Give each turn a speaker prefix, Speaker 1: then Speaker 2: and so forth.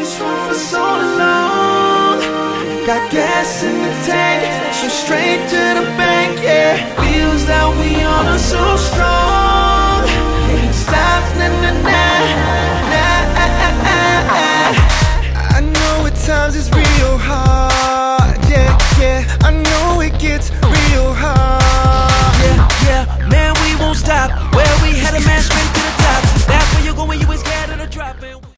Speaker 1: this road for so long. Got gas in the tank, so straight to the bank, yeah. Feels that we on are so strong. Can't stop, nah, nah, nah, nah. I know at times it's real hard, yeah, yeah. I know it gets real hard.
Speaker 2: Yeah, yeah, man, we won't stop. Where we headed, man, straight to the top. That's where you're going, you ain't scared of the drop.